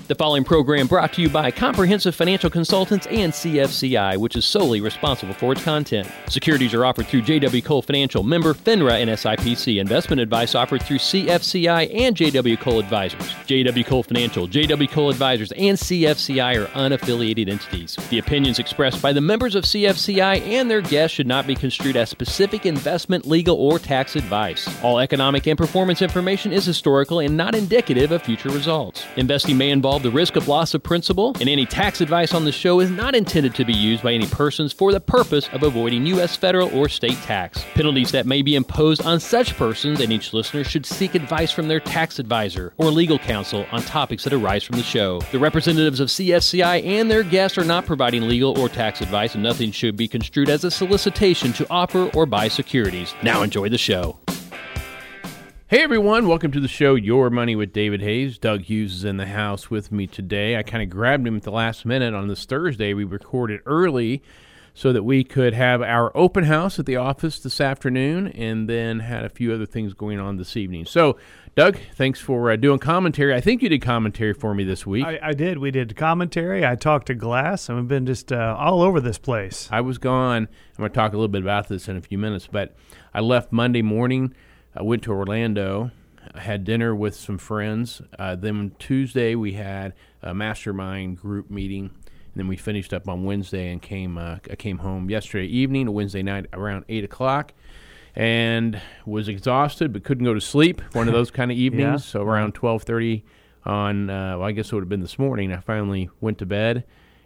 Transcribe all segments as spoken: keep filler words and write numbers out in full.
The following program brought to you by Comprehensive Financial Consultants and C F C I, which is solely responsible for its content. Securities are offered through J W. Cole Financial, member FINRA and S I P C. Investment advice offered through C F C I and J W. Cole Advisors. J W. Cole Financial, J W. Cole Advisors, and C F C I are unaffiliated entities. The opinions expressed by the members of C F C I and their guests should not be construed as specific investment, legal, or tax advice. All economic and performance information is historical and not indicative of future results. Investing may involve the risk of loss of principal, and any tax advice on the show is not intended to be used by any persons for the purpose of avoiding U S federal or state tax. Penalties that may be imposed on such persons and each listener should seek advice from their tax advisor or legal counsel on topics that arise from the show. The representatives of C F C I and their guests are not providing legal or tax advice, and nothing should be construed as a solicitation to offer or buy securities. Now enjoy the show. Hey everyone, welcome to the show, Your Money with David Hayes. Doug Hughes is in the house with me today. I kind of grabbed him at the last minute on this Thursday. We recorded early so that we could have our open house at the office this afternoon, and then had a few other things going on this evening. So, Doug, thanks for uh, doing commentary. I think you did commentary for me this week. I, I did. We did commentary. I talked to Glass, and we've been just uh, all over this place. I was gone. I'm going to talk a little bit about this in a few minutes, but I left Monday morning. I went to Orlando, I had dinner with some friends. Uh, then Tuesday we had a mastermind group meeting, and then we finished up on Wednesday and came. Uh, I came home yesterday evening, Wednesday night around eight o'clock, and was exhausted but couldn't go to sleep. One of those kind of evenings. Yeah. So around twelve thirty on, uh, well, I guess it would have been this morning. I finally went to bed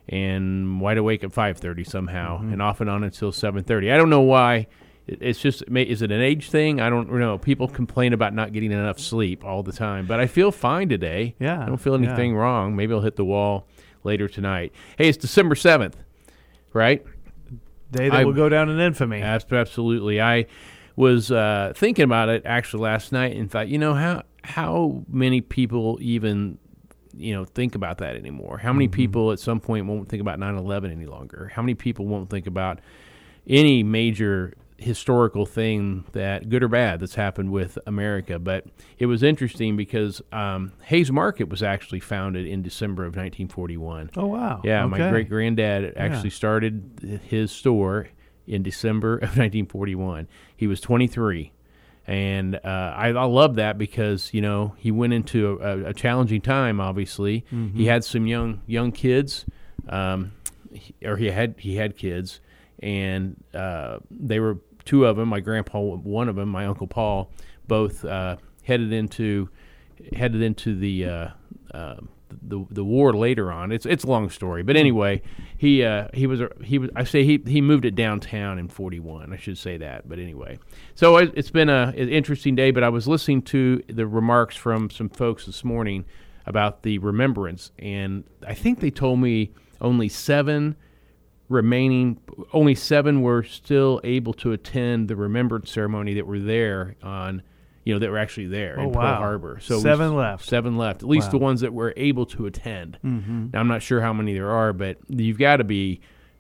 and wide awake at five thirty somehow, mm-hmm. and off and on until seven thirty. I don't know why. It's just, is it an age thing? I don't know. People complain about not getting enough sleep all the time, but I feel fine today. Yeah. I don't feel anything yeah. wrong. Maybe I'll hit the wall later tonight. Hey, it's December seventh, right? Day that I, will go down in infamy. Absolutely. I was uh, thinking about it actually last night and thought, you know, how how many people even, you know, think about that anymore? How many mm-hmm. people at some point won't think about nine eleven any longer? How many people won't think about any major historical thing, that good or bad, that's happened with America? But it was interesting because um, Hayes Market was actually founded in December of nineteen forty-one. Oh, wow. Yeah, okay. My great-granddad actually yeah. started his store in December of nineteen forty-one. He was twenty-three. And uh, I, I love that because, you know, he went into a, a challenging time, obviously. Mm-hmm. He had some young young kids, um, he, or he had he had kids, and uh, they were two of them. My grandpa, one of them, my Uncle Paul, both uh, headed into headed into the uh, uh, the the war later on. It's it's a long story, but anyway, he uh, he was he was I say he he moved it downtown in forty-one. I should say that, but anyway. So it, it's been a, an interesting day. But I was listening to the remarks from some folks this morning about the remembrance, and I think they told me only seven. remaining, only seven were still able to attend the remembrance ceremony that were there on, you know, that were actually there oh, in wow. Pearl Harbor. So seven left. Seven left, at least wow. the ones that were able to attend. Mm-hmm. Now, I'm not sure how many there are, but you've got to be,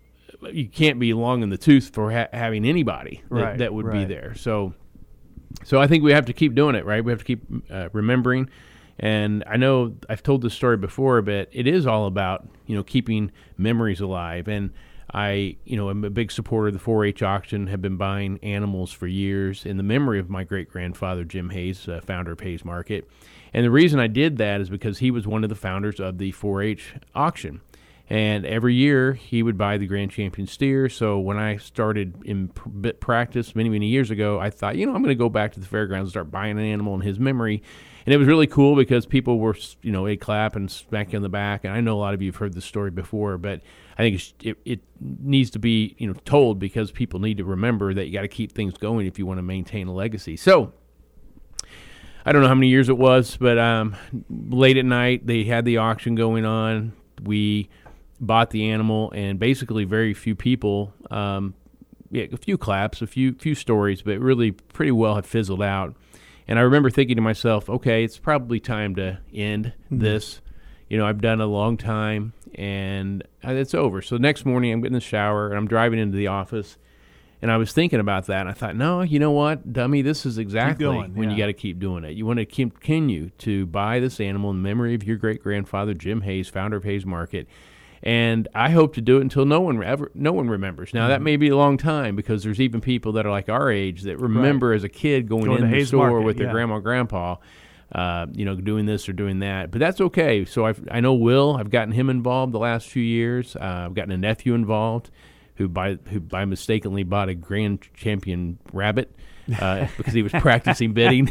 you can't be long in the tooth for ha- having anybody that, right, that would right. be there. So, so I think we have to keep doing it, right? We have to keep uh, remembering. And I know I've told this story before, but it is all about, you know, keeping memories alive. And I, you know, am a big supporter of the four H auction, have been buying animals for years in the memory of my great-grandfather, Jim Hayes, uh, founder of Hayes Market. And the reason I did that is because he was one of the founders of the four H auction. And every year he would buy the Grand Champion steer. So when I started in pr- practice many, many years ago, I thought, you know, I'm going to go back to the fairgrounds and start buying an animal in his memory. And it was really cool because people were, you know, they'd clap and smack you on the back. And I know a lot of you have heard this story before, but I think it's, it, it needs to be, you know, told because people need to remember that you got to keep things going if you want to maintain a legacy. So I don't know how many years it was, but um, late at night they had the auction going on. We bought the animal, and basically very few people, um, yeah, a few claps, a few few stories, but really pretty well had fizzled out. And I remember thinking to myself, okay, it's probably time to end mm-hmm. this. You know, I've done a long time, and it's over. So the next morning I'm getting in the shower, and I'm driving into the office, And I was thinking about that, and I thought, no, you know what, dummy, this is exactly going, when yeah. you got to keep doing it. You want to continue to buy this animal in memory of your great-grandfather, Jim Hayes, founder of Hayes Market. And I hope to do it until no one ever, no one remembers. Now, mm-hmm. that may be a long time because there's even people that are like our age that remember right. as a kid going, going in the store Market, with their yeah. grandma and grandpa, uh, you know, doing this or doing that. But that's okay. So I've, I know Will. I've gotten him involved the last few years. Uh, I've gotten a nephew involved who by who by mistakenly bought a Grand Champion rabbit uh, because he was practicing bidding.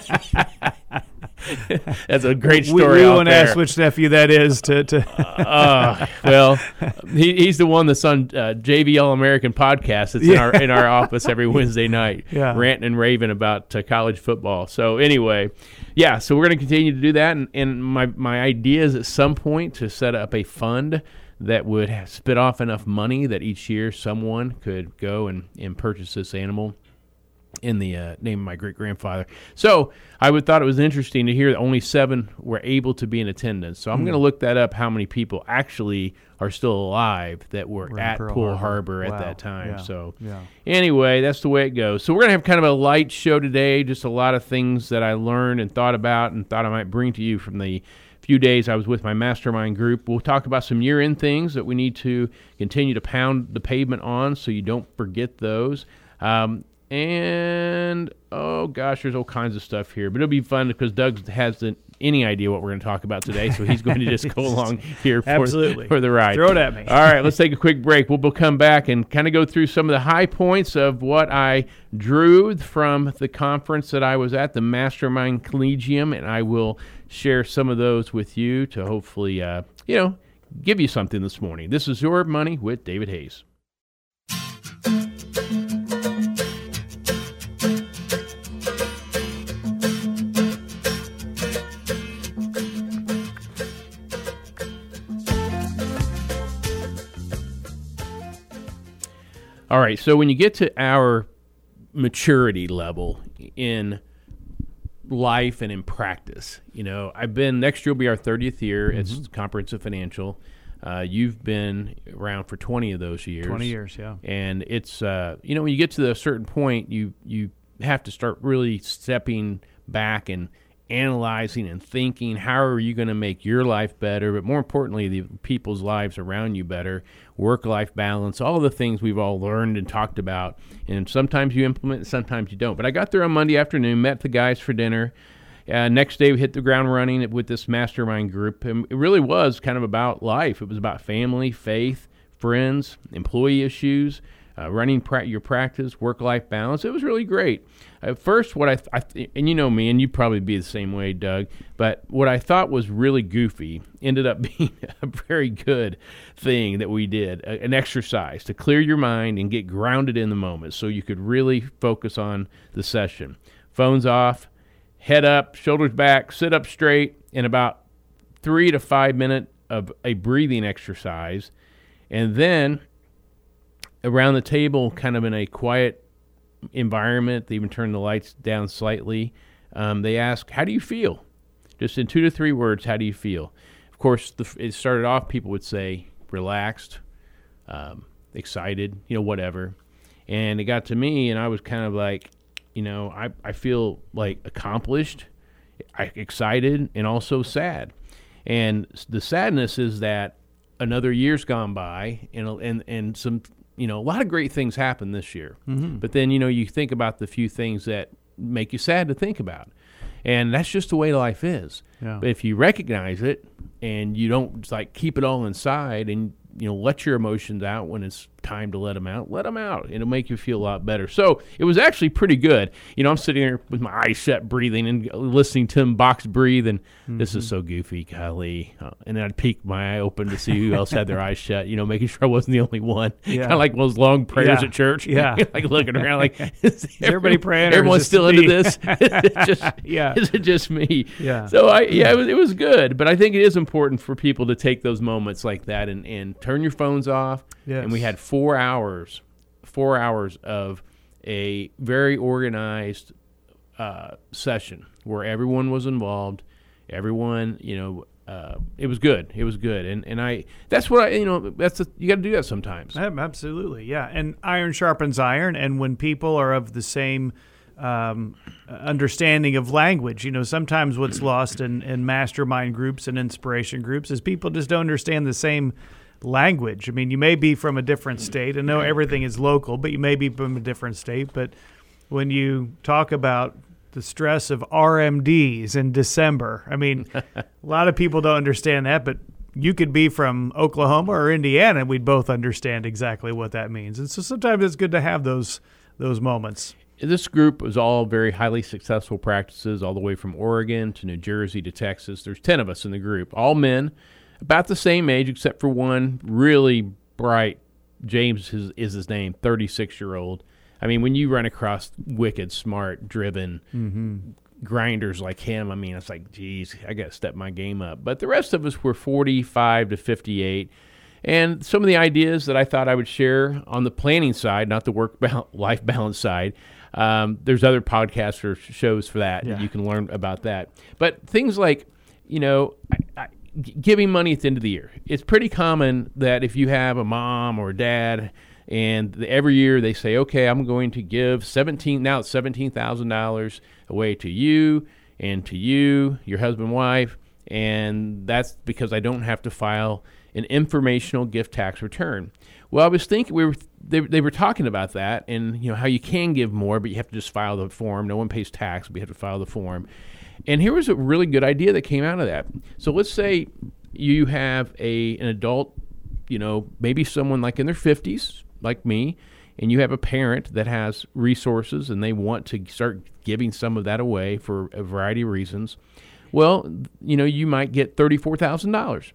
That's a great story. We, we out won't there. ask which nephew that is. To, to uh, well, he, he's the one that's on uh, J V All American podcast. It's yeah. in our in our office every Wednesday night, yeah. ranting and raving about uh, college football. So anyway, yeah. So we're going to continue to do that, and, and my my idea is at some point to set up a fund that would spit off enough money that each year someone could go and, and purchase this animal in the uh, name of my great-grandfather. So I would thought it was interesting to hear that only seven were able to be in attendance. So I'm mm. going to look that up, how many people actually are still alive that were, were at Pearl, Pearl Harbor, Harbor at wow. that time. Yeah. So yeah. anyway, that's the way it goes. So we're going to have kind of a light show today, just a lot of things that I learned and thought about and thought I might bring to you from the few days I was with my mastermind group. We'll talk about some year-end things that we need to continue to pound the pavement on so you don't forget those. Um, and, oh, gosh, there's all kinds of stuff here. But it'll be fun because Doug hasn't any idea what we're going to talk about today, so he's going to just go along here for, Absolutely. for the ride. Throw it at me. All right, let's take a quick break. We'll come back and kind of go through some of the high points of what I drew from the conference that I was at, the Mastermind Collegium, and I will share some of those with you to hopefully, uh, you know, give you something this morning. This is Your Money with David Hayes. All right, so when you get to our maturity level in life and in practice, you know, I've been, next year will be our thirtieth year. Mm-hmm. It's Comprehensive Financial. Uh, you've been around for twenty of those years. twenty years, yeah. And it's, uh, you know, when you get to a certain point, you, you have to start really stepping back and analyzing and thinking, how are you going to make your life better, but more importantly, the people's lives around you better, work-life balance, all the things we've all learned and talked about. And sometimes you implement, and sometimes you don't. But I got there on Monday afternoon, met the guys for dinner. Uh, next day, we hit the ground running with this mastermind group. And it really was kind of about life. It was about family, faith, friends, employee issues, uh, running pra- your practice, work-life balance. It was really great. At first, what I, th- I th- and you know me, and you'd probably be the same way, Doug, but what I thought was really goofy ended up being a very good thing that we did, a, an exercise to clear your mind and get grounded in the moment so you could really focus on the session. Phones off, head up, shoulders back, sit up straight, in about three to five minutes of a breathing exercise, and then around the table, kind of in a quiet environment, they even turn the lights down slightly. Um, they ask, how do you feel? Just in two to three words, how do you feel? Of course, the, it started off, people would say relaxed, um, excited, you know, whatever. And it got to me, and I was kind of like, you know, I, I feel like accomplished, I, excited, and also sad. And the sadness is that another year's gone by, and and and some, you know, a lot of great things happened this year. Mm-hmm. But then, you know, you think about the few things that make you sad to think about. And that's just the way life is. Yeah. But if you recognize it and you don't like keep it all inside and, you know, let your emotions out when it's time to let them out, let them out. It'll make you feel a lot better. So it was actually pretty good. You know, I'm sitting here with my eyes shut, breathing and listening to him box breathe, and mm-hmm. this is so goofy, golly. Uh, and then I'd peek my eye open to see who else had their eyes shut, you know, making sure I wasn't the only one. Yeah. Kind of like those long prayers yeah. at church. Yeah. Like looking around like, is, is everybody praying? Everyone's still into me? this? is, it just, yeah. is it just me? Yeah. So, I yeah, it was, it was good. But I think it is important for people to take those moments like that and, and turn your phones off. Yes. And we had four hours, four hours of a very organized uh, session where everyone was involved. Everyone, you know, uh, it was good. It was good, and and I that's what I you know that's a, you got to do that sometimes. Absolutely, yeah. And iron sharpens iron, and when people are of the same um, understanding of language, you know, sometimes what's lost in, in mastermind groups and inspiration groups is people just don't understand the same language. I mean, you may be from a different state. I know everything is local, but you may be from a different state. But when you talk about the stress of R M Ds in December, I mean, a lot of people don't understand that, but you could be from Oklahoma or Indiana, and we'd both understand exactly what that means. And so sometimes it's good to have those those moments. This group was all very highly successful practices, all the way from Oregon to New Jersey to Texas. There's ten of us in the group, all men, about the same age, except for one really bright, James is, is his name, thirty-six-year-old. I mean, when you run across wicked, smart, driven mm-hmm. grinders like him, I mean, it's like, geez, I got to step my game up. But the rest of us were forty-five to fifty-eight. And some of the ideas that I thought I would share on the planning side, not the work-life balance side, um, there's other podcasts or shows for that. Yeah. You can learn about that. But things like, you know, I, I, giving money at the end of the year. It's pretty common that if you have a mom or a dad, and every year they say, okay, I'm going to give seventeen now it's seventeen thousand dollars away to you and to you, your husband, wife, and that's because I don't have to file an informational gift tax return. Well, I was thinking we were they, they were talking about that, and you know how you can give more, but you have to just file the form. No one pays tax, but you have to file the form. And here was a really good idea that came out of that. So let's say you have a an adult, you know, maybe someone like in their fifties, like me, and you have a parent that has resources and they want to start giving some of that away for a variety of reasons. Well, you know, you might get thirty-four thousand dollars.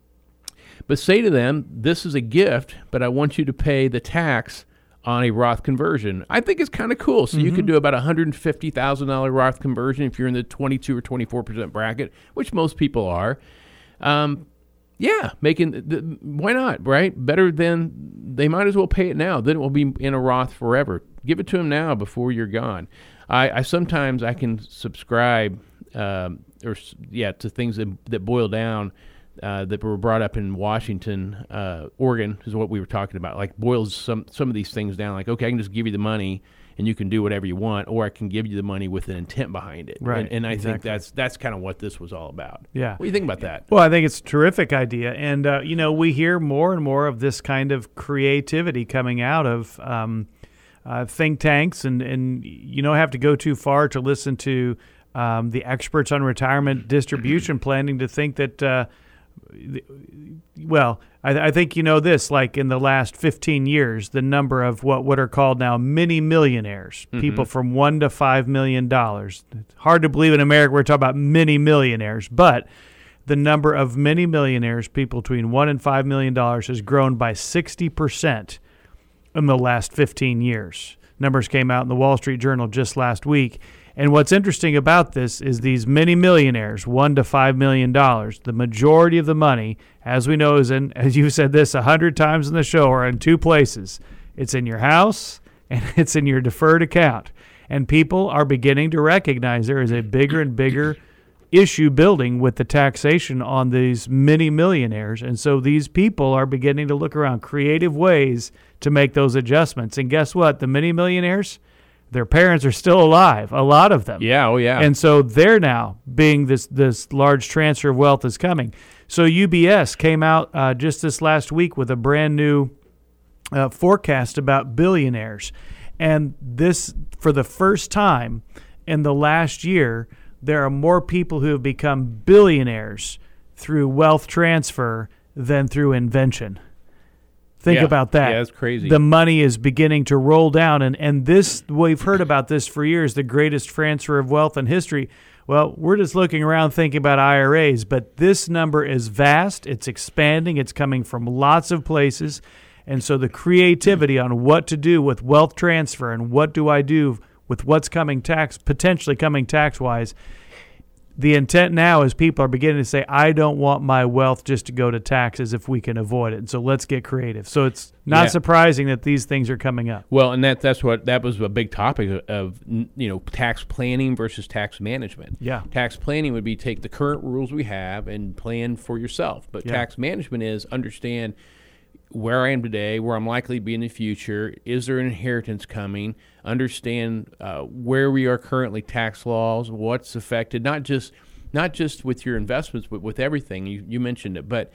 But say to them, this is a gift, but I want you to pay the tax on a Roth conversion. I think it's kind of cool. So mm-hmm. you could do about a one hundred fifty thousand dollars Roth conversion if you're in the twenty-two or twenty-four percent bracket, which most people are. Um, yeah, making the, why not, right? Better than they might as well pay it now. Then it will be in a Roth forever. Give it to them now before you're gone. I, I sometimes I can subscribe um, or yeah to things that, that boil down. Uh, that were brought up in Washington, uh, Oregon, is what we were talking about. Like boils some some of these things down. Like, okay, I can just give you the money and you can do whatever you want, or I can give you the money with an intent behind it. Right. And, and I exactly. think that's that's kind of what this was all about. Yeah. What do you think about that? Well, I think it's a terrific idea, and uh, you know, we hear more and more of this kind of creativity coming out of um, uh, think tanks, and and you don't have to go too far to listen to um, the experts on retirement distribution planning to think that. Uh, Well, I, I think you know this, like in the last fifteen years, the number of what, what are called now mini millionaires, mm-hmm. people from one to five million dollars. It's hard to believe in America we're talking about mini millionaires, but the number of mini millionaires, people between one and five million dollars, has grown by sixty percent in the last fifteen years. Numbers came out in the Wall Street Journal just last week. And what's interesting about this is these many millionaires, one to five million dollars, the majority of the money, as we know, is in, as you've said this a hundred times in the show, are in two places. It's in your house and it's in your deferred account. And people are beginning to recognize there is a bigger and bigger issue building with the taxation on these many millionaires. And so these people are beginning to look around creative ways to make those adjustments. And guess what? The many millionaires, their parents are still alive, a lot of them. Yeah, oh yeah. And so they're now being this this large transfer of wealth is coming. So U B S came out uh, just this last week with a brand new uh, forecast about billionaires. And this, for the first time in the last year, there are more people who have become billionaires through wealth transfer than through invention. Think yeah. about that. Yeah, that's crazy. The money is beginning to roll down, and, and this, we've heard about this for years, the greatest transfer of wealth in history. Well, we're just looking around thinking about I R As, but this number is vast, it's expanding, it's coming from lots of places, and so the creativity on what to do with wealth transfer and what do I do with what's coming tax, potentially coming tax-wise, the intent now is people are beginning to say, I don't want my wealth just to go to taxes if we can avoid it. And so let's get creative. So it's not Yeah. surprising that these things are coming up. Well, and that that's what that was a big topic of, of you know tax planning versus tax management. Yeah. Tax planning would be take the current rules we have and plan for yourself. But Yeah. tax management is understand where I am today, where I'm likely to be in the future. Is there an inheritance coming? Understand uh, where we are currently, tax laws, what's affected, not just not just with your investments, but with everything. You, you mentioned it, but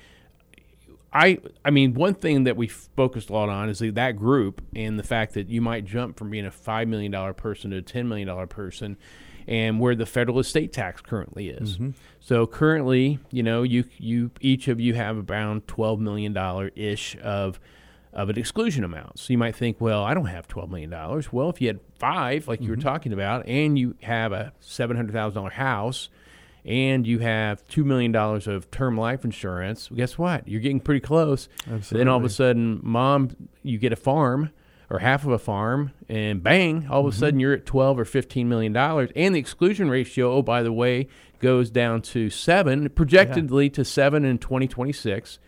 I I mean, one thing that we focused a lot on is that group and the fact that you might jump from being a five million dollars person to a ten million dollars person, and where the federal estate tax currently is. Mm-hmm. So currently, you know, you you each of you have around twelve million dollars ish of of an exclusion amount. So you might think, well, I don't have twelve million dollars. Well, if you had five, like mm-hmm. you were talking about, and you have a seven hundred thousand dollars house, and you have two million dollars of term life insurance, guess what? You're getting pretty close. Absolutely. Then all of a sudden, mom, you get a farm or half of a farm, and bang, all of a Mm-hmm. sudden you're at twelve or fifteen million dollars. And the exclusion ratio, oh, by the way, goes down to seven, projectedly yeah. to seven in twenty twenty-six.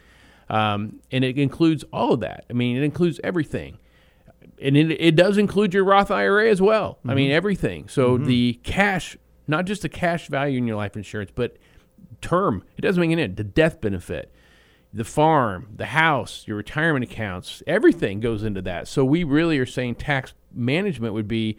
Um, and it includes all of that. I mean, it includes everything. And it, it does include your Roth I R A as well. Mm-hmm. I mean, everything. So mm-hmm. the cash, not just the cash value in your life insurance, but term. It doesn't mean it. The death benefit, the farm, the house, your retirement accounts, everything goes into that. So we really are saying tax management would be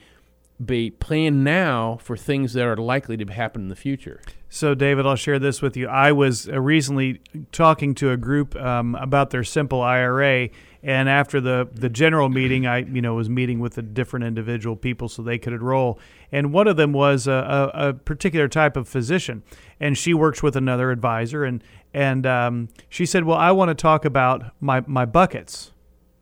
be plan now for things that are likely to happen in the future. So, David, I'll share this with you. I was uh, recently talking to a group um, about their simple I R A, and after the, the general meeting, I you know was meeting with the different individual people so they could enroll. And one of them was a, a, a particular type of physician, and she works with another advisor. And and um, she said, "Well, I want to talk about my my buckets."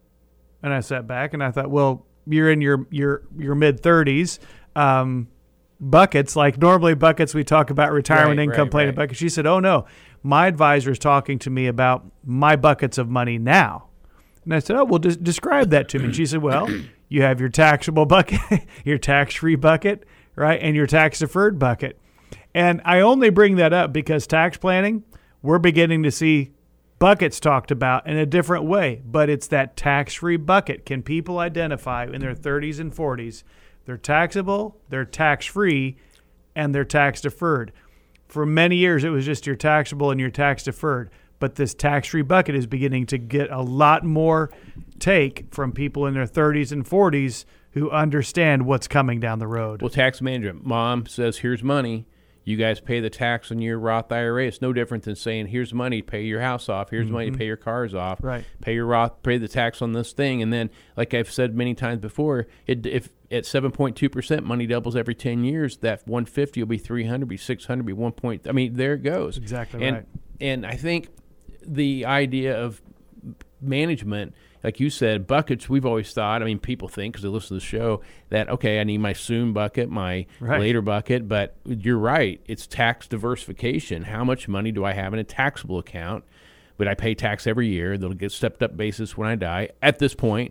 And I sat back and I thought, "Well, you're in your your your mid thirties." Um, buckets, like normally buckets, we talk about retirement right, income right, plan right. buckets. She said, oh no, my advisor is talking to me about my buckets of money now. And I said, oh, well, des- describe that to me. And she said, well, you have your taxable bucket, your tax-free bucket, right, and your tax-deferred bucket. And I only bring that up because tax planning, we're beginning to see buckets talked about in a different way, but it's that tax-free bucket. Can people identify in their thirties and forties they're taxable, they're tax-free, and they're tax-deferred? For many years, it was just your taxable and your tax-deferred. But this tax-free bucket is beginning to get a lot more take from people in their thirties and forties who understand what's coming down the road. Well, tax management. Mom says, here's money. You guys pay the tax on your Roth I R A. It's no different than saying, here's money to pay your house off. Here's mm-hmm. money to pay your cars off. Right. Pay your Roth, pay the tax on this thing. And then, like I've said many times before, it, if at seven point two percent, money doubles every ten years, that one hundred fifty will be three hundred, be six hundred, be one point. I mean, there it goes. Exactly and, right. And I think the idea of management, like you said, buckets, we've always thought, I mean, people think, because they listen to the show, that, okay, I need my soon bucket, my right. later bucket, but you're right. It's tax diversification. How much money do I have in a taxable account? Would I pay tax every year? That'll get stepped up basis when I die. At this point,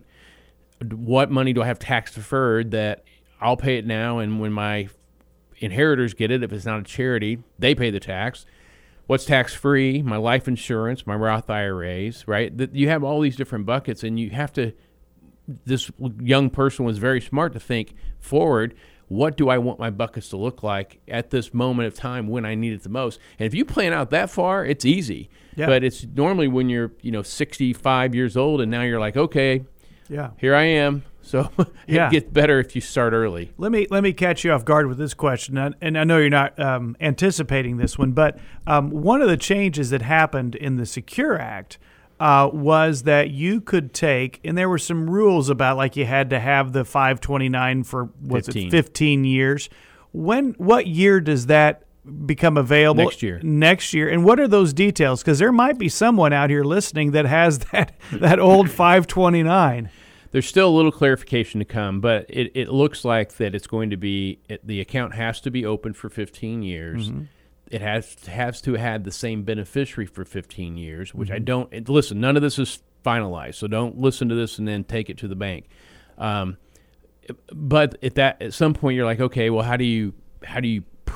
what money do I have tax deferred that I'll pay it now, and when my inheritors get it, if it's not a charity, they pay the tax. What's tax-free? My life insurance, my Roth I R As, right? That you have all these different buckets, and you have to, this young person was very smart to think forward, what do I want my buckets to look like at this moment of time when I need it the most? And if you plan out that far, it's easy. Yeah. But it's normally when you're, you know, sixty-five years old, and now you're like, okay, yeah, here I am. So it yeah. gets better if you start early. Let me let me catch you off guard with this question, and, and I know you're not um, anticipating this one, but um, one of the changes that happened in the Secure Act uh, was that you could take, and there were some rules about, like you had to have the five twenty-nine for what's fifteen. it, fifteen years. When what year does that become available? Next year. Next year. And what are those details? Because there might be someone out here listening that has that that old five twenty-nine. There's still a little clarification to come, but it, it looks like that it's going to be, it, the account has to be open for fifteen years. Mm-hmm. It has to, has to have the same beneficiary for fifteen years, which mm-hmm. I don't, it, listen, none of this is finalized, so don't listen to this and then take it to the bank. Um, but at that, at some point you're like, okay, well, how do you, how do you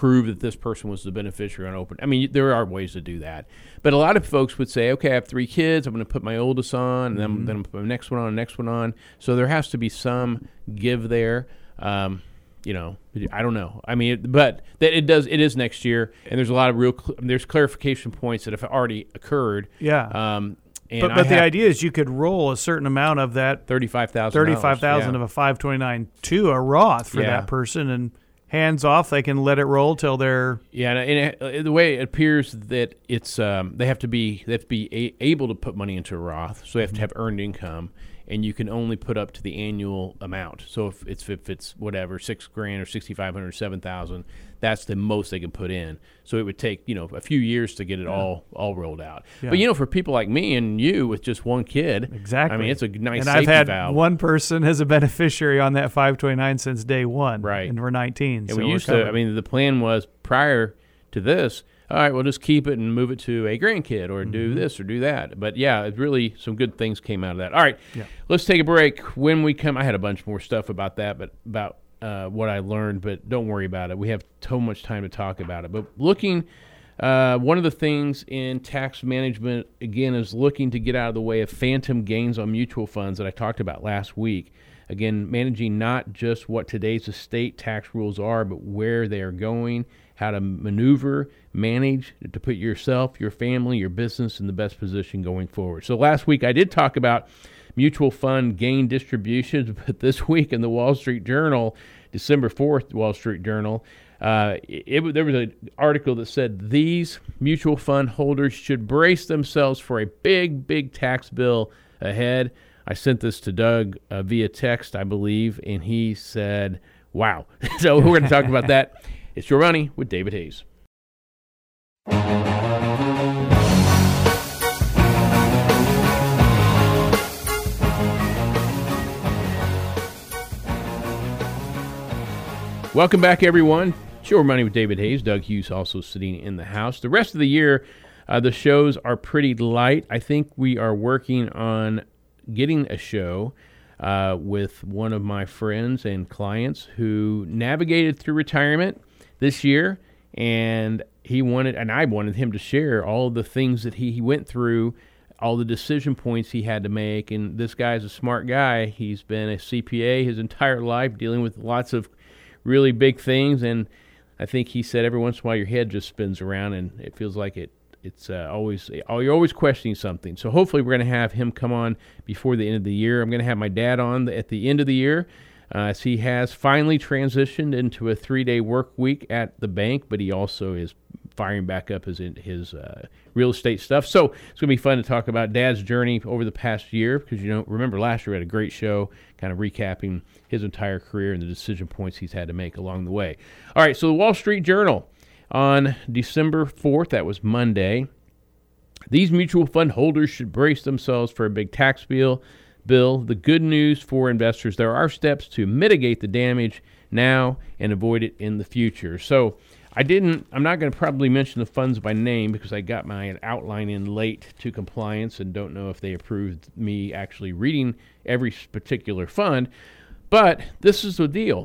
prove that this person was the beneficiary on open. I mean, there are ways to do that. But a lot of folks would say, okay, I have three kids. I'm going to put my oldest on, and then, mm-hmm. then I'm going to put my next one on, next one on. So there has to be some give there. Um, you know, I don't know. I mean, it, but that it does. It is next year, and there's a lot of real. Cl- there's clarification points that have already occurred. Yeah. Um, and but but the idea is you could roll a certain amount of that thirty-five thousand thirty-five thousand yeah. of a five twenty-nine to a Roth for yeah. that person, and hands off, they can let it roll till they're yeah. And it, it, the way it appears that it's um, they have to be they have to be a, able to put money into a Roth, so they have to have earned income. And you can only put up to the annual amount. So if it's if it's whatever six grand or sixty five hundred, seven thousand, that's the most they can put in. So it would take you know a few years to get it yeah. all all rolled out. Yeah. But you know, for people like me and you with just one kid, exactly. I mean, it's a nice and safety I've had valve. one person as a beneficiary on that five twenty-nine since day one. Right, and we're nineteen. And so we we're used covered. to. I mean, the plan was prior to this. All right, we'll just keep it and move it to a grandkid or mm-hmm. do this or do that. But, yeah, it really some good things came out of that. All right, yeah. let's take a break. When we come, I had a bunch more stuff about that, but about uh, what I learned, but don't worry about it. We have so much time to talk about it. But looking, uh, one of the things in tax management, again, is looking to get out of the way of phantom gains on mutual funds that I talked about last week. Again, managing not just what today's estate tax rules are, but where they are going, how to maneuver, manage to put yourself, your family, your business in the best position going forward. So last week I did talk about mutual fund gain distributions, but this week in the Wall Street Journal, December fourth, Wall Street Journal, uh, it, it, there was an article that said these mutual fund holders should brace themselves for a big, big tax bill ahead. I sent this to Doug uh, via text, I believe, and he said, wow. So we're going to talk about that. It's Your Money with David Hayes. Welcome back, everyone. It's Your Money with David Hayes. Doug Hughes also sitting in the house. The rest of the year, uh, the shows are pretty light. I think we are working on getting a show uh, with one of my friends and clients who navigated through retirement this year, and he wanted, and I wanted him to share all of the things that he, he went through, all the decision points he had to make. And this guy's a smart guy. He's been a C P A his entire life, dealing with lots of really big things. And I think he said every once in a while your head just spins around, and it feels like it. It's uh, always you're always questioning something. So hopefully we're going to have him come on before the end of the year. I'm going to have my dad on at the end of the year. Uh, as he has finally transitioned into a three-day work week at the bank, but he also is firing back up his his uh, real estate stuff. So it's going to be fun to talk about Dad's journey over the past year, because you know, remember last year we had a great show kind of recapping his entire career and the decision points he's had to make along the way. All right, so the Wall Street Journal on December fourth, that was Monday. These mutual fund holders should brace themselves for a big tax bill. Bill, the good news for investors, there are steps to mitigate the damage now and avoid it in the future. So I didn't, I'm not going to probably mention the funds by name because I got my outline in late to compliance and don't know if they approved me actually reading every particular fund. But this is the deal.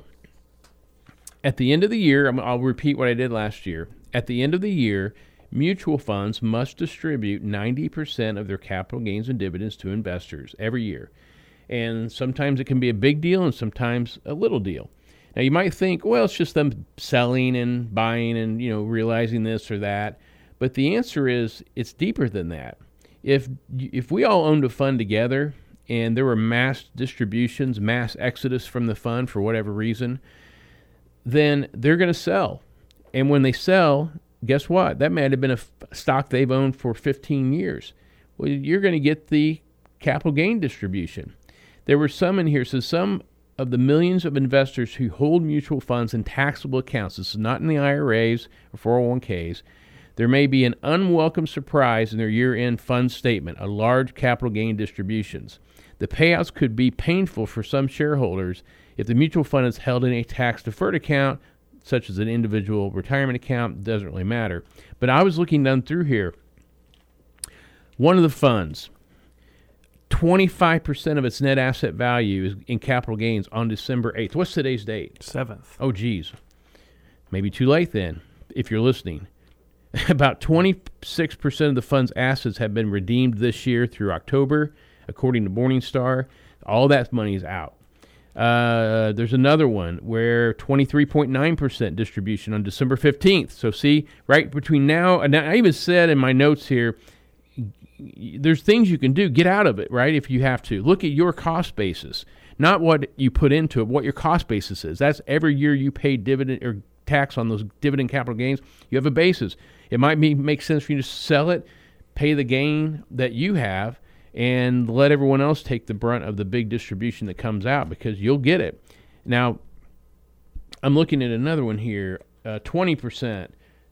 At the end of the year, I'll repeat what I did last year. At the end of the year, mutual funds must distribute ninety percent of their capital gains and dividends to investors every year. And sometimes it can be a big deal and sometimes a little deal. Now, you might think, well, it's just them selling and buying and, you know, realizing this or that. But the answer is it's deeper than that. If if we all owned a fund together and there were mass distributions, mass exodus from the fund for whatever reason, then they're going to sell. And when they sell, guess what? That might have been a f- stock they've owned for fifteen years. Well, you're going to get the capital gain distribution. There were some in here, so some of the millions of investors who hold mutual funds in taxable accounts, this is not in the I R As or four oh one k's, there may be an unwelcome surprise in their year-end fund statement, a large capital gain distributions. The payouts could be painful for some shareholders if the mutual fund is held in a tax-deferred account, such as an individual retirement account. Doesn't really matter. But I was looking down through here. One of the funds, twenty-five percent of its net asset value is in capital gains on December eighth. What's today's date? seventh. Oh, geez. Maybe too late then. if you're listening, about twenty-six percent of the fund's assets have been redeemed this year through October, according to Morningstar. All that money is out. Uh, there's another one where twenty-three point nine percent distribution on December fifteenth. So see, right between now, and I even said in my notes here, there's things you can do. Get out of it, right, if you have to. Look at your cost basis, not what you put into it, what your cost basis is. That's every year you pay dividend or tax on those dividend capital gains. You have a basis. It might be, make sense for you to sell it, pay the gain that you have, and let everyone else take the brunt of the big distribution that comes out, because you'll get it. Now, I'm looking at another one here, uh, twenty percent.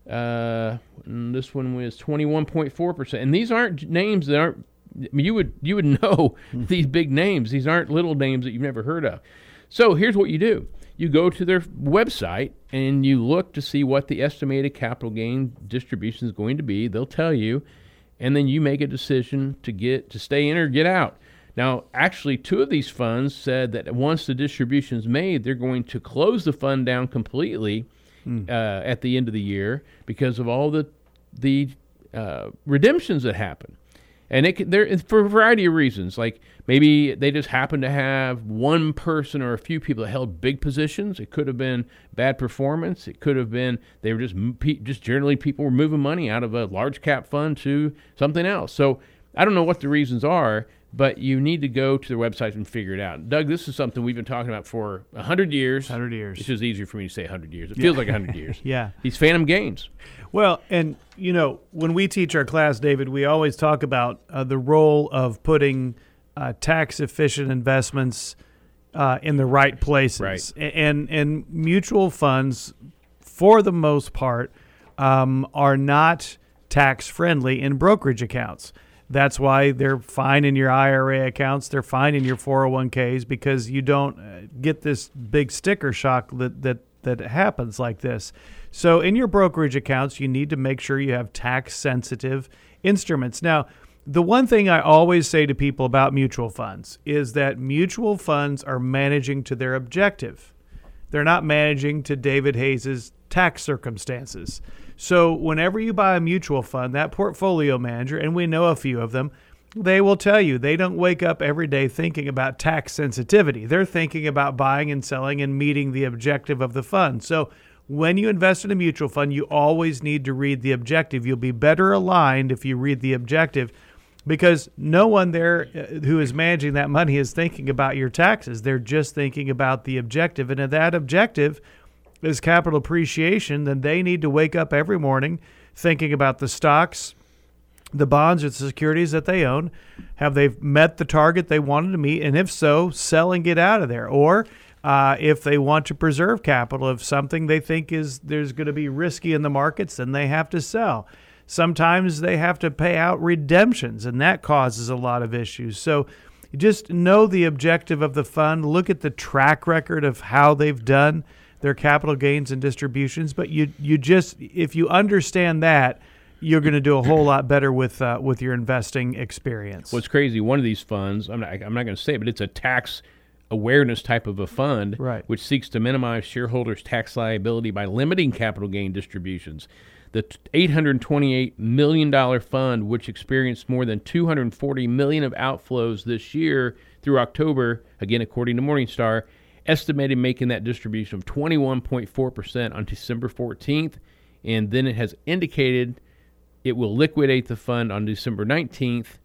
Uh, this one was twenty-one point four percent. And these aren't names that aren't, I mean, you would, you would know these big names. These aren't little names that you've never heard of. So here's what you do. You go to their website and you look to see what the estimated capital gain distribution is going to be. They'll tell you. And then you make a decision to get to stay in or get out. Now, actually, two of these funds said that once the distribution is made, they're going to close the fund down completely mm. uh, at the end of the year because of all the the uh, redemptions that happen. And it they're for a variety of reasons. Like maybe they just happen to have one person or a few people that held big positions. It could have been bad performance. It could have been they were just just generally people were moving money out of a large cap fund to something else. So I don't know what the reasons are, but you need to go to their website and figure it out. Doug, this is something we've been talking about for one hundred years. one hundred years. It's just easier for me to say one hundred years. It feels yeah. like one hundred years. Yeah. These phantom gains. Well, and, you know, when we teach our class, David, we always talk about uh, the role of putting uh, tax-efficient investments uh, in the right places. Right. And, and mutual funds, for the most part, um, are not tax-friendly in brokerage accounts. That's why they're fine in your I R A accounts. They're fine in your four oh one k's because you don't get this big sticker shock that, that, that happens like this. So in your brokerage accounts, you need to make sure you have tax-sensitive instruments. Now, the one thing I always say to people about mutual funds is that mutual funds are managing to their objective. They're not managing to David Hayes' tax circumstances. So whenever you buy a mutual fund, that portfolio manager, and we know a few of them, they will tell you they don't wake up every day thinking about tax sensitivity. They're thinking about buying and selling and meeting the objective of the fund. So when you invest in a mutual fund, you always need to read the objective. You'll be better aligned if you read the objective, because no one there who is managing that money is thinking about your taxes. They're just thinking about the objective. And if that objective is capital appreciation, then they need to wake up every morning thinking about the stocks, the bonds, or the securities that they own. Have they met the target they wanted to meet? And if so, sell and get out of there. Or uh, if they want to preserve capital, if something they think is there's going to be risky in the markets, then they have to sell. Sometimes they have to pay out redemptions, and that causes a lot of issues. So just know the objective of the fund. Look at the track record of how they've done their capital gains and distributions. But you you just, if you understand that, you're going to do a whole lot better with uh, with your investing experience. What's crazy, one of these funds, I'm not, I'm not going to say it, but it's a tax awareness type of a fund, right, which seeks to minimize shareholders' tax liability by limiting capital gain distributions. The eight hundred twenty-eight million dollars fund, which experienced more than two hundred forty million dollars of outflows this year through October, again, according to Morningstar, estimated making that distribution of twenty-one point four percent on December fourteenth, and then it has indicated it will liquidate the fund on December nineteenth,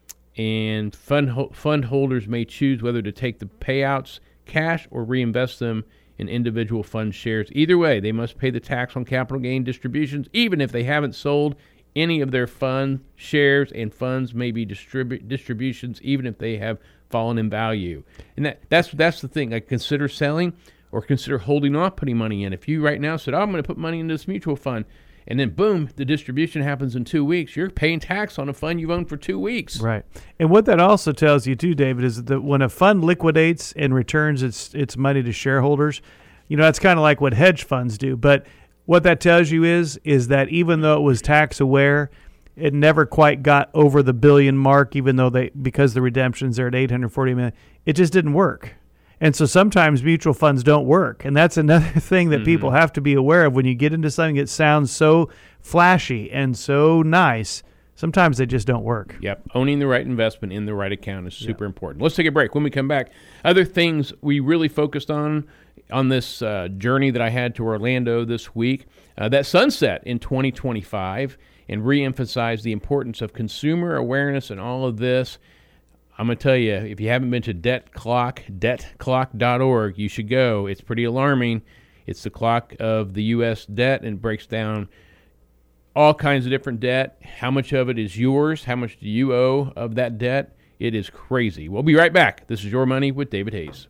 and fund ho- fund holders may choose whether to take the payouts cash or reinvest them in individual fund shares. Either way, they must pay the tax on capital gain distributions, even if they haven't sold any of their fund shares, and funds may be distribu- distributions even if they have fallen in value. And that, that's that's the thing. Like, consider selling or consider holding off putting money in. If you right now said, oh, I'm going to put money into this mutual fund, and then boom, the distribution happens in two weeks, you're paying tax on a fund you've owned for two weeks. Right. And what that also tells you too, David, is that when a fund liquidates and returns its its money to shareholders, you know, that's kind of like what hedge funds do. But what that tells you is is that even though it was tax aware, it never quite got over the billion mark, even though they, because the redemptions are at eight hundred forty million, it just didn't work. And so sometimes mutual funds don't work. And that's another thing that mm-hmm. people have to be aware of when you get into something that sounds so flashy and so nice. Sometimes they just don't work. Yep. Owning the right investment in the right account is super yep. important. Let's take a break. When we come back, other things we really focused on on this uh, journey that I had to Orlando this week, uh, that sunset in twenty twenty-five and reemphasize the importance of consumer awareness and all of this. I'm going to tell you, if you haven't been to Debt Clock, debt clock dot org, you should go. It's pretty alarming. It's the clock of the U S debt and breaks down all kinds of different debt. How much of it is yours? How much do you owe of that debt? It is crazy. We'll be right back. This is Your Money with David Hayes.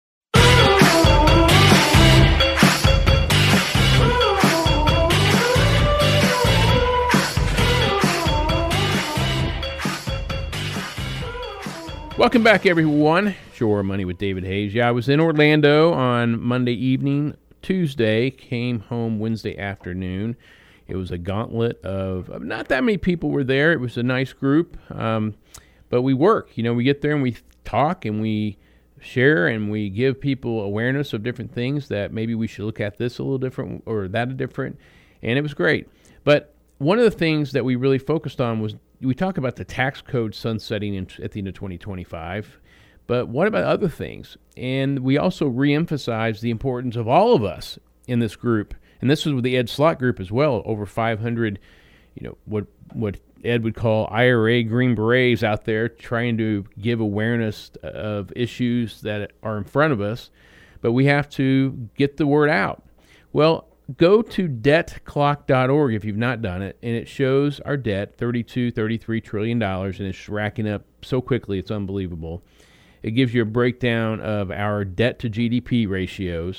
Welcome back, everyone. It's Your Money with David Hayes. Yeah, I was in Orlando on Monday evening, Tuesday, came home Wednesday afternoon. It was a gauntlet of, not that many people were there. It was a nice group, um, but we work. You know, we get there and we talk and we share and we give people awareness of different things that maybe we should look at this a little different or that a different, and it was great. But one of the things that we really focused on was we talk about the tax code sunsetting in, at the end of twenty twenty-five, but what about other things? And we also reemphasized the importance of all of us in this group. And this was with the Ed Slott group as well, over five hundred, you know, what what Ed would call I R A Green Berets out there trying to give awareness of issues that are in front of us. But we have to get the word out. Well, go to debt clock dot org if you've not done it, and it shows our debt, thirty-two, thirty-three trillion dollars, and it's racking up so quickly, it's unbelievable. It gives you a breakdown of our debt to G D P ratios.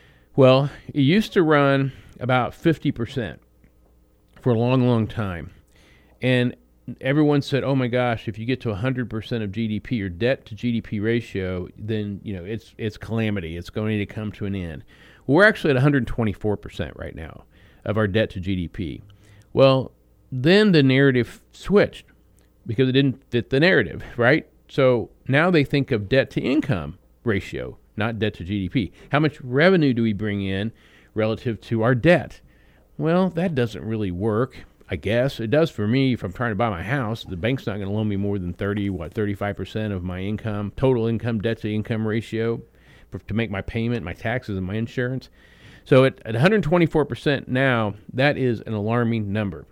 Well, it used to run about fifty percent for a long, long time. And everyone said, oh my gosh, if you get to one hundred percent of G D P, your debt to G D P ratio, then, you know, it's it's calamity. It's going to come to an end. Well, we're actually at one hundred twenty-four percent right now of our debt to G D P. Well, then the narrative switched because it didn't fit the narrative, right? So now they think of debt to income ratio, not debt to G D P. How much revenue do we bring in relative to our debt? Well, that doesn't really work, I guess. It does for me if I'm trying to buy my house. The bank's not going to loan me more than thirty, what, thirty-five percent of my income, total income, debt to income ratio for, to make my payment, my taxes, and my insurance. So at, at one hundred twenty-four percent now, that is an alarming number.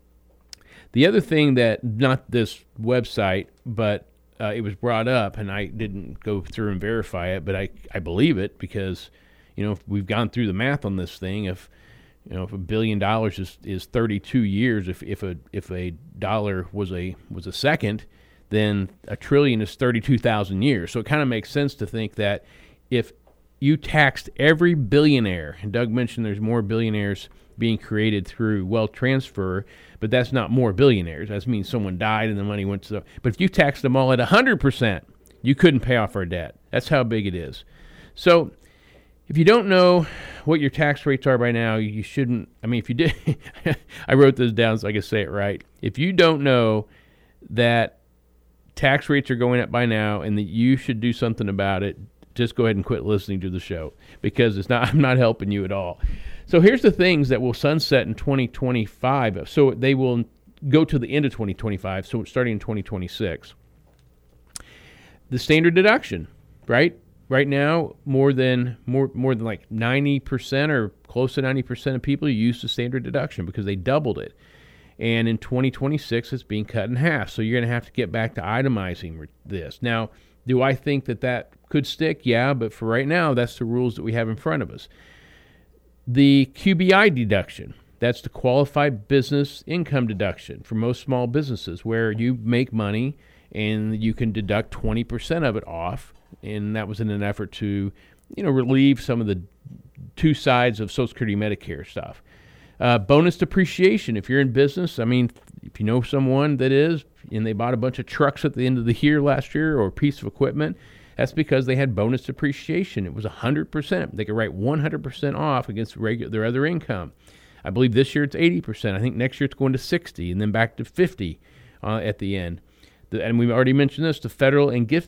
The other thing that, not this website, but Uh, it was brought up, and I didn't go through and verify it, but I, I believe it because, you know, if we've gone through the math on this thing. If, you know, if a billion dollars is, is thirty-two years, if if a if a dollar was a was a second, then a trillion is thirty-two thousand years. So it kind of makes sense to think that if you taxed every billionaire, and Doug mentioned there's more billionaires being created through wealth transfer, but that's not more billionaires. That means someone died and the money went to the... But if you taxed them all at one hundred percent, you couldn't pay off our debt. That's how big it is. So if you don't know what your tax rates are by now, you shouldn't... I mean, if you did... I wrote this down so I could say it right. If you don't know that tax rates are going up by now and that you should do something about it, just go ahead and quit listening to the show because it's not. I'm not helping you at all. So here's the things that will sunset in twenty twenty-five. So they will go to the end of twenty twenty-five, so starting in twenty twenty-six. The standard deduction, right? Right now, more than more more than like ninety percent or close to ninety percent of people use the standard deduction because they doubled it. And in twenty twenty-six, it's being cut in half. So you're going to have to get back to itemizing this. Now, do I think that that could stick? Yeah, but for right now, that's the rules that we have in front of us. The Q B I deduction, that's the qualified business income deduction for most small businesses where you make money and you can deduct twenty percent of it off. And that was in an effort to, you know, relieve some of the two sides of Social Security Medicare stuff. Uh, bonus depreciation, if you're in business, I mean, if you know someone that is, and they bought a bunch of trucks at the end of the year last year or a piece of equipment, that's because they had bonus depreciation. It was one hundred percent. They could write one hundred percent off against regular, their other income. I believe this year it's eighty percent. I think next year it's going to sixty and then back to fifty uh, at the end. The, and we've already mentioned this, the federal and gift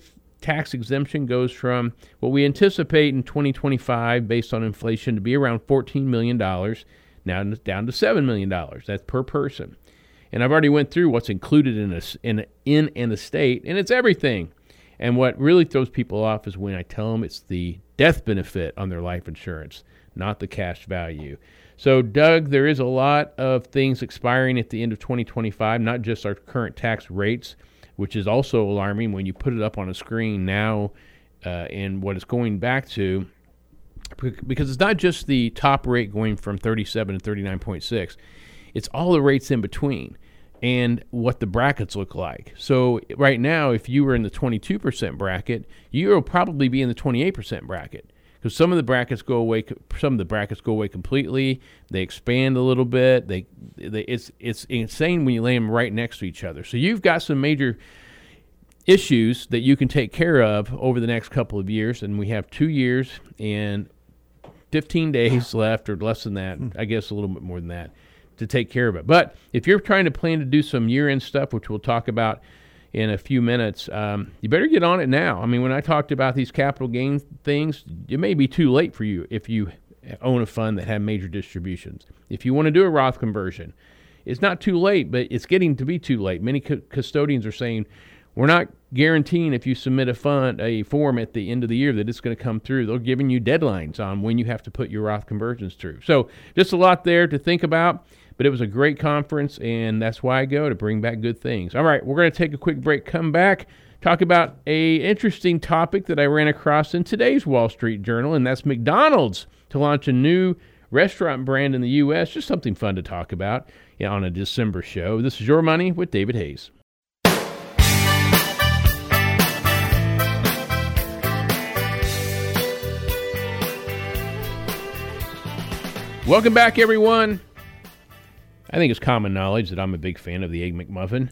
tax exemption goes from what we anticipate in twenty twenty-five based on inflation to be around fourteen million dollars, now down to seven million dollars. That's per person. And I've already went through what's included in, a, in, in an estate, and it's everything. And what really throws people off is when I tell them it's the death benefit on their life insurance, not the cash value. So, Doug, there is a lot of things expiring at the end of twenty twenty-five, not just our current tax rates, which is also alarming when you put it up on a screen now, uh, and what it's going back to, because it's not just the top rate going from thirty-seven to thirty-nine point six. It's all the rates in between and what the brackets look like. So right now, if you were in the twenty-two percent bracket, you'll probably be in the twenty-eight percent bracket, because some of the brackets go away. Some of the brackets go away completely. They expand a little bit. They, they it's it's insane when you lay them right next to each other. So you've got some major issues that you can take care of over the next couple of years, and we have two years and fifteen days left, or less than that. I guess a little bit more than that, to take care of it. But if you're trying to plan to do some year-end stuff, which we'll talk about in a few minutes, um, you better get on it now. I mean, when I talked about these capital gain things, it may be too late for you if you own a fund that had major distributions. If you want to do a Roth conversion, it's not too late, but it's getting to be too late. Many cu- custodians are saying, we're not guaranteeing if you submit a fund, a form at the end of the year, that it's going to come through. They're giving you deadlines on when you have to put your Roth conversions through. So just a lot there to think about. But it was a great conference, and that's why I go, to bring back good things. All right, we're going to take a quick break, come back, talk about a interesting topic that I ran across in today's Wall Street Journal, and that's McDonald's to launch a new restaurant brand in the U S. Just something fun to talk about, you know, on a December show. This is Your Money with David Hayes. Welcome back, everyone. I think it's common knowledge that I'm a big fan of the Egg McMuffin.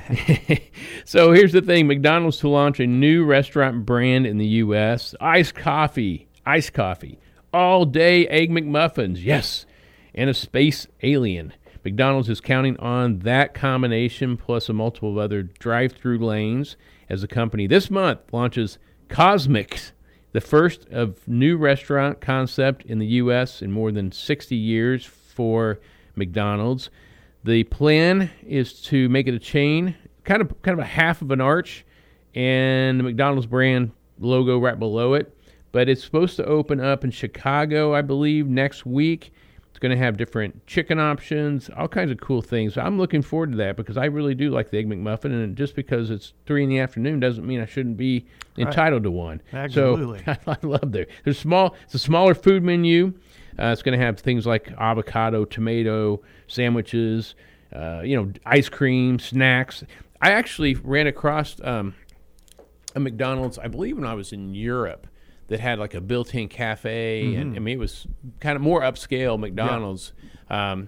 So here's the thing. McDonald's to launch a new restaurant brand in the U S. Iced coffee. Iced coffee. All-day Egg McMuffins. Yes. And a space alien. McDonald's is counting on that combination plus a multiple of other drive-through lanes as the company this month launches Cosmics, the first of new restaurant concept in the U S in more than sixty years for McDonald's. The plan is to make it a chain, kind of kind of a half of an arch, and the McDonald's brand logo right below it. But it's supposed to open up in Chicago, I believe, next week. It's going to have different chicken options, all kinds of cool things. I'm looking forward to that because I really do like the Egg McMuffin, and just because it's three in the afternoon doesn't mean I shouldn't be entitled right to one. Absolutely. So I love there. There's small. It's a smaller food menu. Uh, it's going to have things like avocado, tomato, sandwiches, uh, you know, ice cream, snacks. I actually ran across um, a McDonald's, I believe when I was in Europe, that had like a built-in cafe. Mm-hmm. And I mean, it was kind of more upscale McDonald's. Yeah. Um,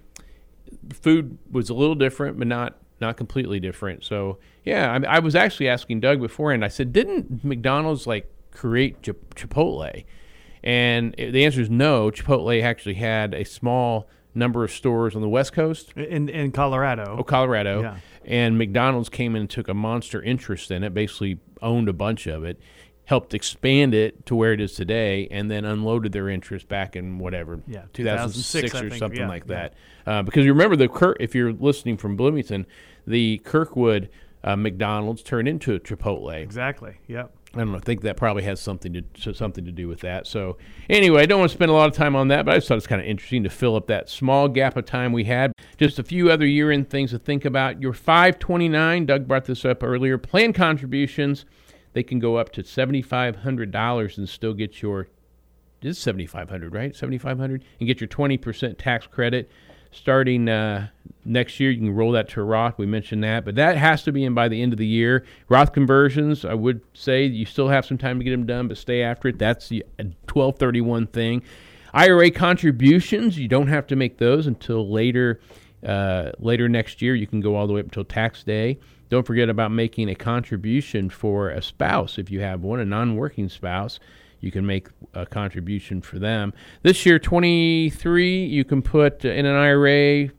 food was a little different, but not not completely different. So, yeah, I, I was actually asking Doug beforehand. I said, didn't McDonald's like create Chipotle? And the answer is no. Chipotle actually had a small number of stores on the West Coast. In in Colorado. Oh, Colorado. Yeah. And McDonald's came in and took a monster interest in it, basically owned a bunch of it, helped expand it to where it is today, and then unloaded their interest back in whatever, yeah, two thousand six or think, something yeah, like yeah. that. Uh, because you remember, the Kirk, if you're listening from Bloomington, the Kirkwood uh, McDonald's turned into a Chipotle. Exactly, yep. I don't know. I think that probably has something to so something to do with that. So anyway, I don't want to spend a lot of time on that, but I just thought it's kind of interesting to fill up that small gap of time we had. Just a few other year-end things to think about. Your five twenty-nine, Doug brought this up earlier, plan contributions, they can go up to seven thousand five hundred dollars and still get your, it's seven thousand five hundred dollars, right? seven thousand five hundred dollars, and get your twenty percent tax credit. Starting uh, next year, you can roll that to Roth. We mentioned that. But that has to be in by the end of the year. Roth conversions, I would say you still have some time to get them done, but stay after it. That's the twelve thirty-one thing. I R A contributions, you don't have to make those until later uh, later next year. You can go all the way up until tax day. Don't forget about making a contribution for a spouse. If you have one, a non-working spouse, you can make a contribution for them. This year, twenty-three, you can put in an I R A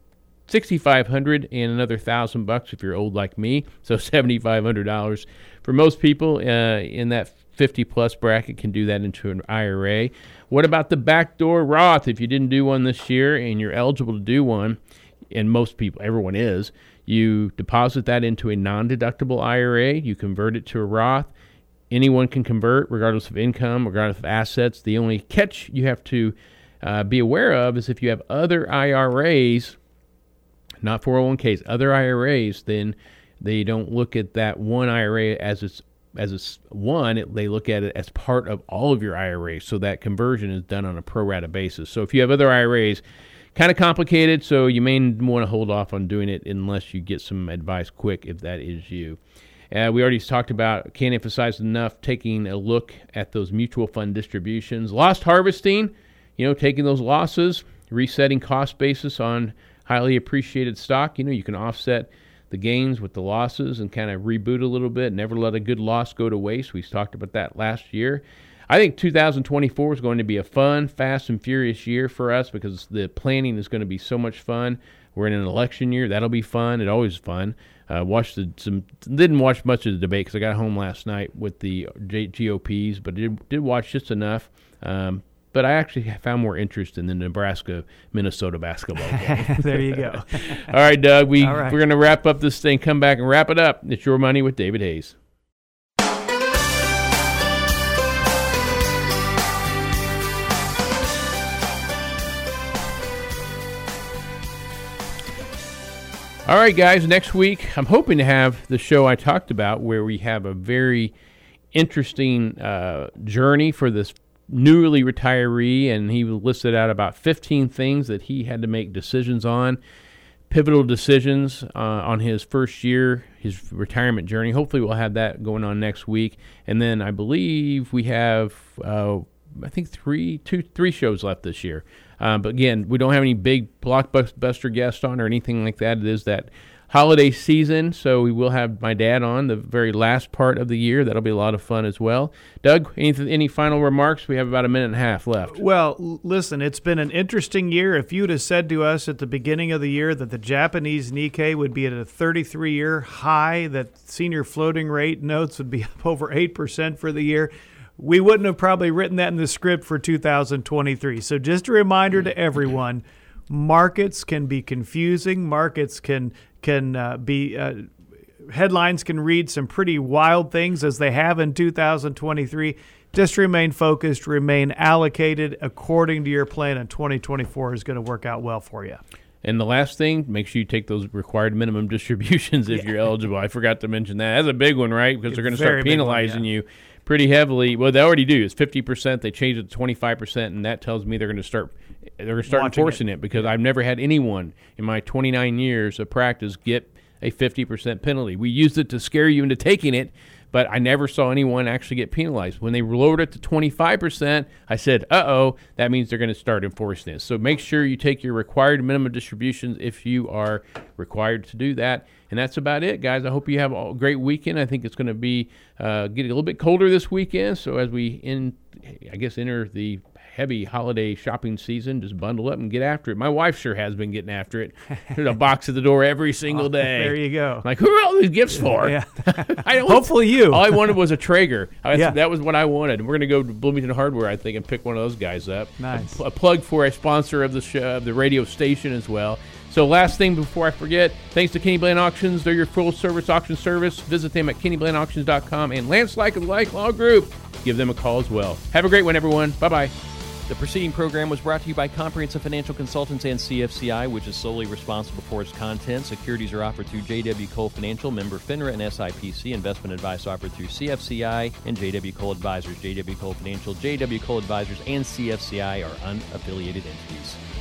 sixty-five hundred dollars and another thousand bucks if you're old like me, so seventy-five hundred dollars for most people uh, in that fifty plus bracket can do that into an I R A. What about the backdoor Roth? If you didn't do one this year and you're eligible to do one, and most people, everyone is, you deposit that into a non-deductible I R A, you convert it to a Roth. Anyone can convert regardless of income, regardless of assets. The only catch you have to uh, be aware of is if you have other I R As, not four oh one k's, other I R As, then they don't look at that one I R A as its as it's one, it, they look at it as part of all of your I R As. So that conversion is done on a pro rata basis. So if you have other I R As, kind of complicated, so you may want to hold off on doing it unless you get some advice quick if that is you. Uh, we already talked about, can't emphasize enough, taking a look at those mutual fund distributions. Loss harvesting, you know, taking those losses, resetting cost basis on highly appreciated stock. You know, you can offset the gains with the losses and kind of reboot a little bit. Never let a good loss go to waste. We talked about that last year. I think two thousand twenty-four is going to be a fun, fast, and furious year for us because the planning is going to be so much fun. We're in an election year. That'll be fun. It's always fun. Uh, watched the, some, didn't watch much of the debate because I got home last night with the G O Ps, but did, did watch just enough. Um, But I actually found more interest in the Nebraska-Minnesota basketball game. There you go. All right, Doug, we, right. we're going to wrap up this thing, come back and wrap it up. It's Your Money with David Hayes. All right, guys, next week I'm hoping to have the show I talked about where we have a very interesting uh, journey for this newly retiree, and he listed out about fifteen things that he had to make decisions on, pivotal decisions uh, on his first year, his retirement journey. Hopefully we'll have that going on next week. And then I believe we have, uh, I think, three, two, three shows left this year. Uh, but again, we don't have any big blockbuster guests on or anything like that. It is that holiday season, so we will have my dad on the very last part of the year. That'll be a lot of fun as well. Doug, any, any final remarks? We have about a minute and a half left. Well, listen, it's been an interesting year. If you'd have said to us at the beginning of the year that the Japanese Nikkei would be at a thirty-three year high, that senior floating rate notes would be up over eight percent for the year, we wouldn't have probably written that in the script for two thousand twenty-three. So just a reminder to everyone, markets can be confusing. Markets can can uh, be uh, headlines can read some pretty wild things as they have in two thousand twenty-three. Just remain focused, remain allocated according to your plan, and twenty twenty-four is going to work out well for you. And the last thing, make sure you take those required minimum distributions if yeah. you're eligible. I forgot to mention that. That's a big one, right? Because they're going to start penalizing one, yeah. you pretty heavily. Well, they already do. It's fifty percent. They changed it to twenty-five percent, and that tells me they're going to start they're going to start Watching enforcing it. it because I've never had anyone in my twenty-nine years of practice get a fifty percent penalty. We used it to scare you into taking it, but I never saw anyone actually get penalized. When they lowered it to twenty-five percent, I said, uh-oh, that means they're going to start enforcing this. So make sure you take your required minimum distributions if you are required to do that. And that's about it, guys. I hope you have a great weekend. I think it's going to be uh, getting a little bit colder this weekend. So as we, in, I guess, enter the heavy holiday shopping season, just bundle up and get after it. My wife sure has been getting after it. There's a box at the door every single oh, day. There you go. Like, who are all these gifts for? Yeah. I don't, Hopefully you. All I wanted was a Traeger. I, yeah. That was what I wanted. We're going to go to Bloomington Hardware, I think, and pick one of those guys up. Nice. A, a plug for a sponsor of the show, of the radio station as well. So last thing before I forget, thanks to Kenny Bland Auctions. They're your full-service auction service. Visit them at kenny bland auctions dot com. And Lance Like of the Like Law Group, give them a call as well. Have a great one, everyone. Bye-bye. The preceding program was brought to you by Comprehensive Financial Consultants and C F C I, which is solely responsible for its content. Securities are offered through J W. Cole Financial, member FINRA and S I P C. Investment advice offered through C F C I and J W. Cole Advisors. J W. Cole Financial, J W. Cole Advisors, and C F C I are unaffiliated entities.